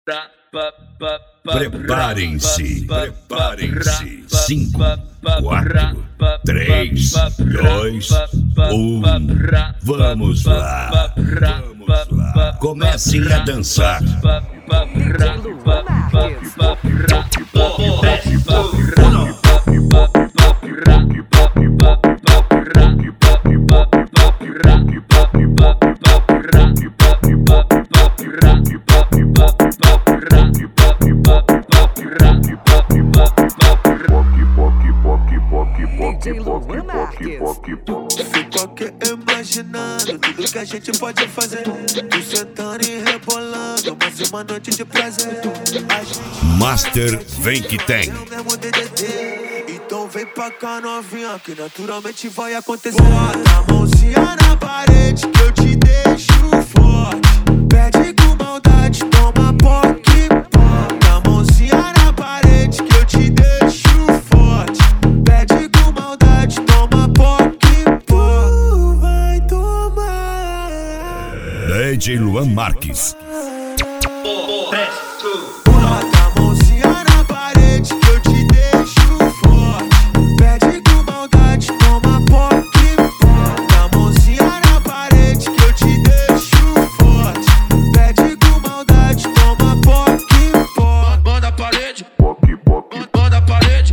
Preparem-se, preparem-se. 5, 4, 3, 2, 1. Vamos lá, vamos lá. Comecem a dançar. Fico aqui imaginando tudo que a gente pode fazer. Tu sentando e rebolando, mais uma noite de prazer. Master vem que tem. Então vem pra cá novinha, que naturalmente vai acontecer. Bota a mãozinha na parede que eu te deixo forte. Pede com maldade, toma poque. Bota a mãozinha na parede que eu te deixo forte. Pede com maldade, toma poque. Vai tomar. DJ Luan Marques. Bota a mãozinha na parede que eu te deixo forte. Pede com maldade, toma poque. Bota a mãozinha na parede que eu te deixo forte. Pede com maldade, toma poque. Bota a parede, bota a parede.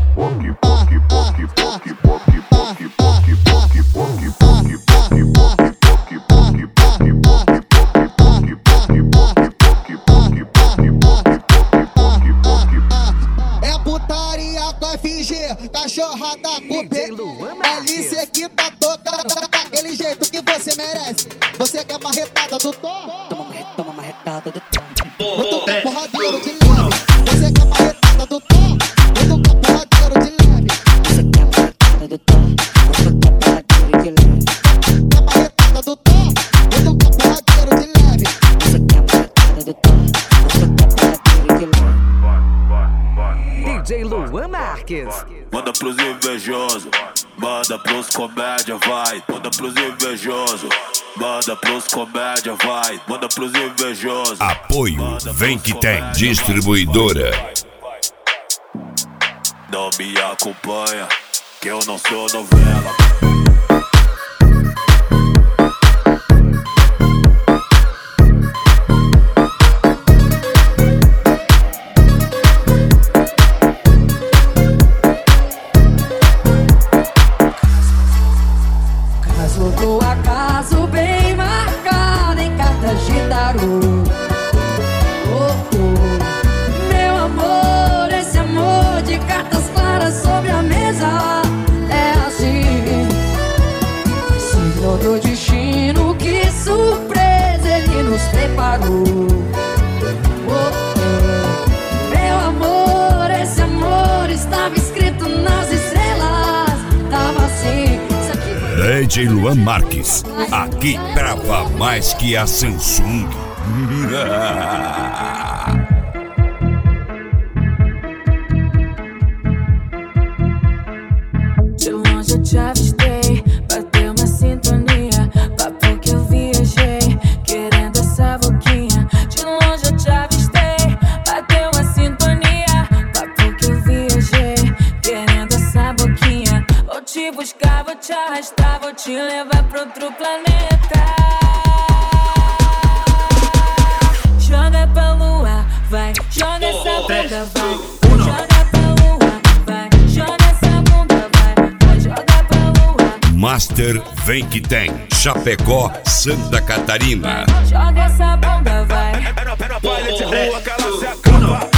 É putaria com FG, cachorrada com P. LC que tá tocando daquele jeito que você merece. Você quer marretada do Tom? Toma marretada do Tom. Eu tô com porradeiro de leve. Você quer marretada do Tom? Eu tô com porradeiro de leve. Você quer marretada do Tom? Eu tô com porradeiro de leve. Quer marretada do Tom? Eu tô com porradeiro de leve. Você quer marretada do Tom? Eu tô com porradeiro de leve. DJ Luan Marques. Manda pros invejosos, manda pros comédia, vai. Manda pros invejosos, manda pros comédia, vai. Manda pros invejosos. Apoio vem que tem. Distribuidora. Não me acompanha, que eu não sou novela. Caso do acaso bem marcado em cartas de tarô. Meu amor, esse amor de cartas claras sobre a mesa é assim. Signo do destino, que surpresa ele nos preparou. Meu amor, esse amor estava escrito nas estrelas. Tava assim. DJ Luan Marques. Aqui trava mais que a Samsung. De longe eu te avistei, bateu uma sintonia. Papo que eu viajei, querendo essa boquinha. De longe eu te avistei, bateu uma sintonia. Papo que eu viajei, querendo essa boquinha. Vou te buscar, vou te arrastar, vou te levar pra outro planeta. Joga pra lua, vai, joga essa bunda, vai. Joga pra lua, vai, joga essa bunda, vai jogar pra lua. Master vem que tem. Chapecó, Santa Catarina. Joga essa bunda, vai. É na palha de rua que ela se acaba.